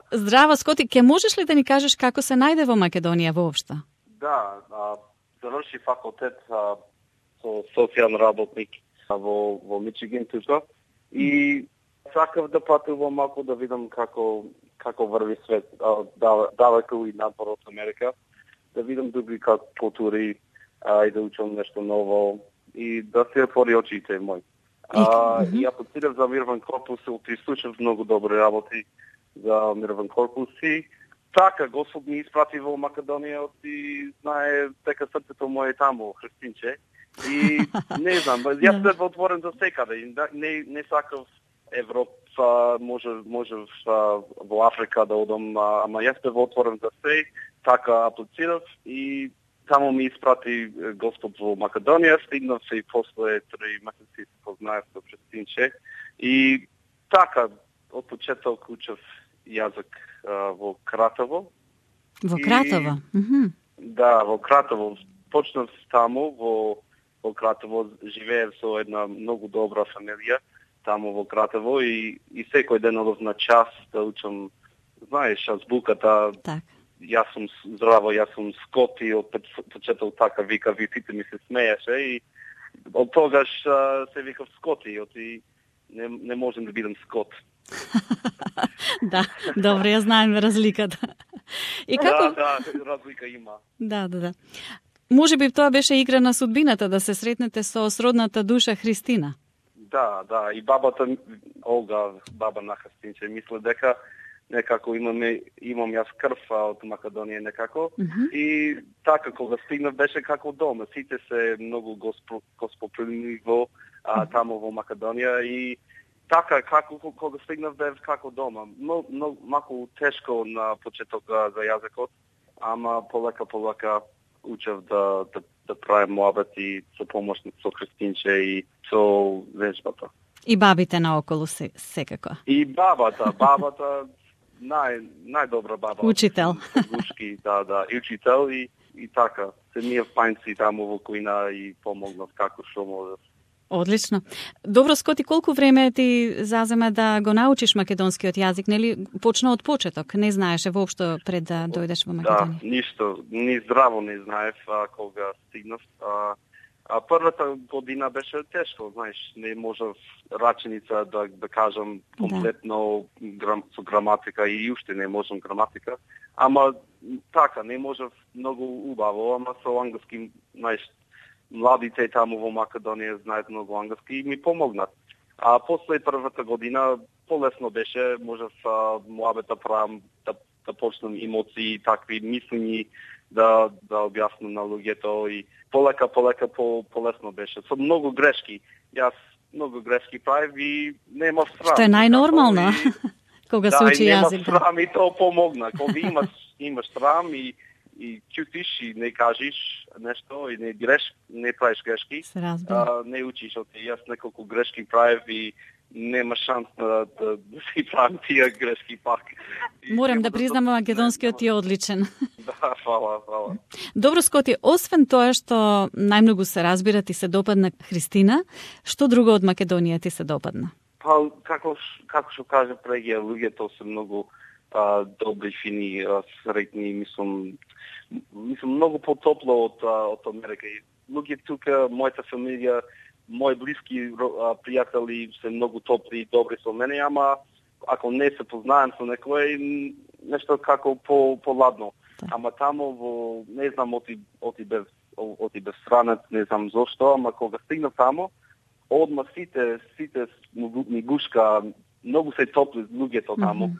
Здраво, Скоти, ке можеш ли да ни кажеш како се најде во Македонија воопшто? Да, заврши факултет со социјален работник во Мичиган тука и сакав да патувам малку да видам како врви свет далеку и надвор од Америка, да видам други култури и да учам нешто ново и да се отвори очите мои. И аплицирав за Мировен корпус и слушав многу добри работи за Мировен корпус и така Господ ми испрати во Македонија и знае дека срцето моје таму, христинче. И не знам, јас бев отворен за секаде. Не сакав Европа, може во Африка да одам, ама јас бев отворен за се, така аплицирав и таму ми испрати Господ во Македонија, стигнав се и после 3 месеци се познаев со христинче. И така, од почеток учев јазик во Кратово. Во Кратово? Да, во Кратово. Почнав таму, во Кратово, живеев со една многу добра фамилија, таму во Кратово и секој ден одов на час да учам, знаеш, азбуката. Так. Јас сум здраво, јас сум Скоти, од почеток така вика, сите ми се смееше и од тогаш се викав Скоти, и не можем да бидам Скот. Да, добро, ја знаем разликата. И како... Да, разлика има. Да. Може би тоа беше игра на судбината да се сретнете со сродната душа Христина. Да, и бабата Олга, баба на Христинче, мисля дека некако имам јас крв од Македонија некако. И така кога стигнав беше како дома. Сите се многу гостопримни таму во Македонија и така кога стигнав бев како дома. Малку тешко на почеток за јазикот, ама полека учев да правим муабет со помош со Христинче и со вежбата. И бабите наоколу секако. И бабата најдобра баба. Учител. Гушки, да, и учител и така. Се ние пајнци таму во кујна и помогнав како што можев. Одлично. Добро, Скоти, колку време ти зазема да го научиш македонскиот јазик, нели? Почна од почеток, не знаеше воопшто пред да дојдеш во Македонија? Да, ништо, ни здраво не знаев кога стигнав. Првата година беше тешко, знаеш, не можев раченица да кажам комплетно со граматика и уште не можам граматика, ама така, не можев многу убаво, ама со англиски, знаеш, младите таму во Македонија знаат многу англиски и ми помогнат. А после првата година полесно беше, можев муабета правам, да почнам емоции, такви мислени, да објаснам на луѓето и полека полесно беше. Со многу грешки. Јас многу грешки правив и немав срам. Што е најнормално кога се учи јазик. Да, немав срам и тоа помогна. Кога имаш срам и чутиш и не кажеш нешто и не правиш грешки, не учиш. Јас неколку грешки правив и нема шанс да си правим тие грешки пак. Морам да признам, македонскиот ти е одличен. Да, фала. Добро, Скоти, освен тоа што најмногу се разбира, ти се допадна Христина, што друго од Македонија ти се допадна? Па, како што кажа преги, луѓето се многу добри, фини, среќни, мислам многу потопло од Америка. Луѓе тука, мојата фамилија, мои блиски пријатели се многу топли и добри со мене, ама ако не се познаем со некој, нешто како поладно. Ама тамо во, не знам, оти без странец, не знам зошто, ама кога стигнав тамо, одма сите ми гушка, многу се топли луѓето тамо.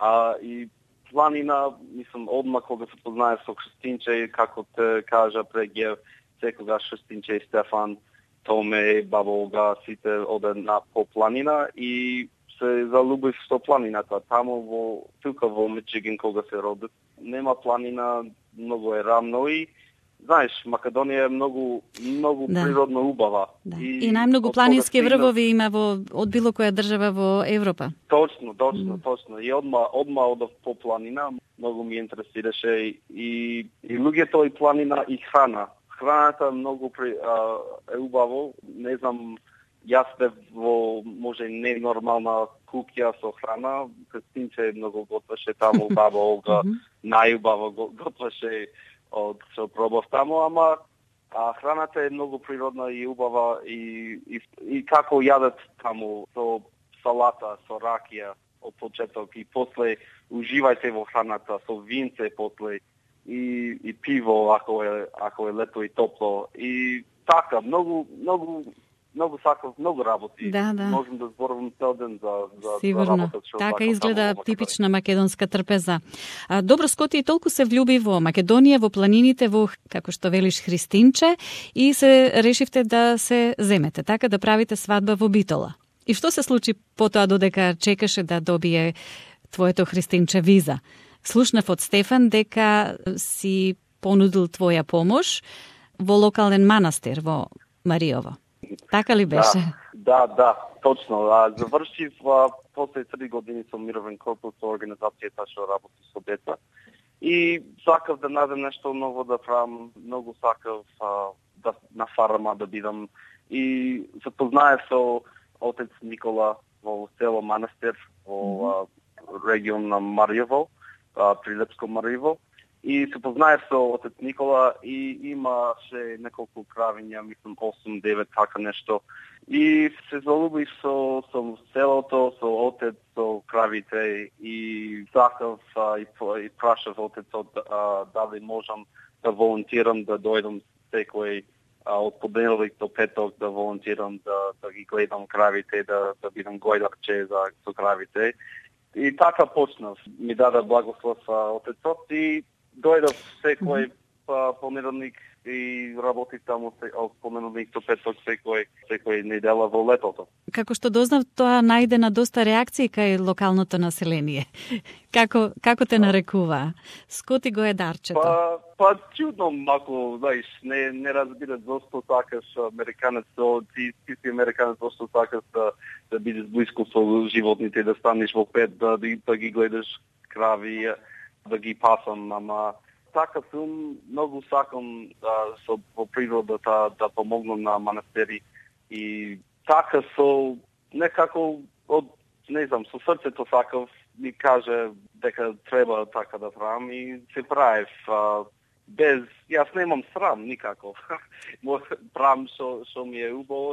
И планина, мислам, одма кога се познаев со Христинче, како те кажа преге, секогаш Христинче и Стефан, Томе, баба Олга, сите оден по планина и се залюбив со планината. Тамо тука во Мичиган кога се родив, нема планина, многу е рамно и знаеш, Македонија е многу природно убава. Да. И најмногу планински врвови има од било која држава во Европа. Точно. И одма одов по планина, многу ми интересираше и луѓето и планина и храна. Храната многу е убаво, не знам, јас бев во може не нормална куќа со храна. Христинче многу готвеше таму, баба Олга најубаво готвеше од што пробав таму, ама храната е многу природна и убава и како јадат таму со салата, со ракија од почеток и после уживајте во храната со винце после и пиво ако е лето и топло. И така многу сакав, многу работи. Да. Можам да зборувам цел ден за работа. Така изгледа типична македонска трпеза. Добро, Скоти и толку се влюби во Македонија, во планините, во, како што велиш, Христинче, и се решивте да се земете, така да правите свадба во Битола. И што се случи потоа додека чекаше да добие твоето Христинче виза? Слушнав од Стефан дека си понудил твоја помош во локален манастир во Мариово. Така ли беше? Да, точно. Завршив после 3 години со Мировен корпус со организацијата што работи со деца. И сакав да најдам нешто ново да правам, многу сакав да на фарма да бидам. И се познаев со отец Никола во село Манастир, во регион на Мариово, Прилепско Мариово. И се познаев со отец Никола и имаше неколку кравиња, мислам 8-9 така нешто. И се залюбив со селото, со отец, со кравите и сакав и прашав отецот дали можам да волонтирам, да дојдам секој од понеделник до петок да волонтирам, да ги гледам кравите, да бидам гојдарче со кравите. И така почнав. Ми даде благослов отецот и дојдов секој понеделник и работив таму од понеделник до петок секој недела во летото. Како што дознав, тоа најде на доста реакции кај локалното население. Како те нарекува? Скоти го е дарчето. Па чудно малку, знаеш, не разбират зошто сакаш американец, ти си американец, зошто сакаш да бидеш блиско со животните, да станеш во пет, да ги гледаш крави, да ги пасам, ама така сум, многу сакам во природата да помогнам на манастери и така некако со срцето сакав, ми каже дека треба така да правам и се правев јас немам срам никако. Правам што ми е убаво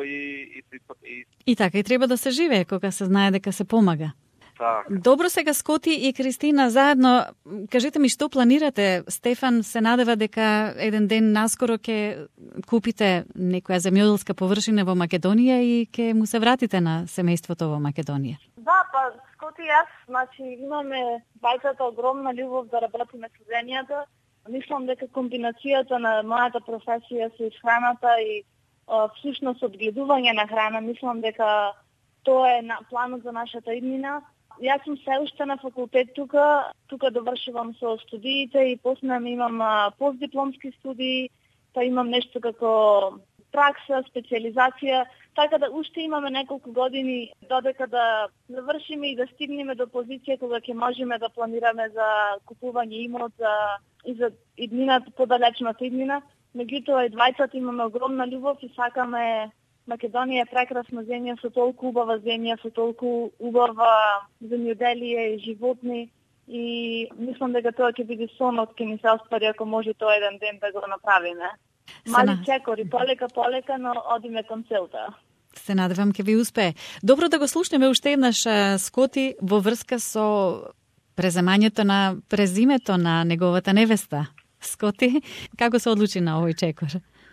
и така и треба да се живее кога се знае дека се помага. Так. Добро, сега Скоти и Кристина заедно, кажете ми што планирате? Стефан се надева дека еден ден наскоро ќе купите некоја земјоделска површина во Македонија и ќе му се вратите на семејството во Македонија. Да, Скоти и јас, значи имаме двајцата огромна љубов да работиме со земјата. Мислам дека комбинацијата на мојата професија со исхраната и всушност одгледување на храна, мислам дека тоа е планот за нашата иднина. Јас сум се уште на факултет тука довршувам со студиите и после имам постдипломски студии, па имам нешто како пракса, специализација, така да уште имаме неколку години додека да завршиме и да стигнеме до позиција кога ќе можеме да планираме за купување имот и за иднината, подалечната иднина. Меѓутоа и двајцата имаме огромна љубов и сакаме. Македонија е прекрасна земја, со толку убава земја, со толку убава земјоделие и животни и мислам дека тоа ќе биде сонот, ќе ни се оствари ако може тоа еден ден да го направиме. Мали чекори, полека, но одиме кон целта. Се надевам ќе ви успее. Добро да го слушнеме уште еднаш Скоти во врска со преземањето на презимето на неговата невеста. Скоти, како се одлучи на овој чекор?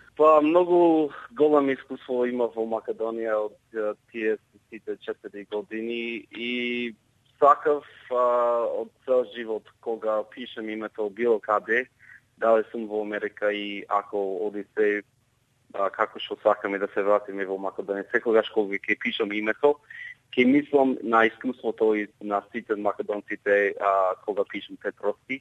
Многу големо искуство има во Македонија од тие сите 4 години и сакав од цел живот кога пишем името било каде, дали сум во Америка и ако оди се како што сакаме да се вратиме во Македонија, секогаш кога ќе пишам името, ќе мислам на искуството и на сите македонците кога пишам Петровски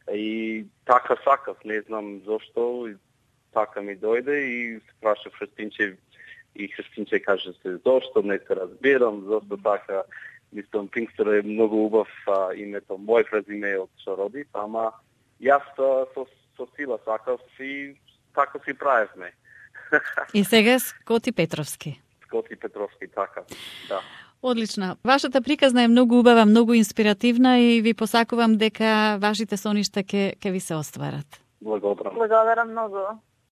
и така сакав, не знам зошто. Така ми дојде и спрашав Христинче и Христинче каже се зошто, не се разбирам, зошто така. Мислам, Пингстер е многу убав името, мој презиме од што роди, ама јас со сила сакав и така си правевме. И сега Скоти Петровски. Скоти Петровски, така, да. Одлично. Вашата приказна е многу убава, многу инспиративна и ви посакувам дека вашите соништа ќе ви се остварат. Благодарам. Благодарам многу.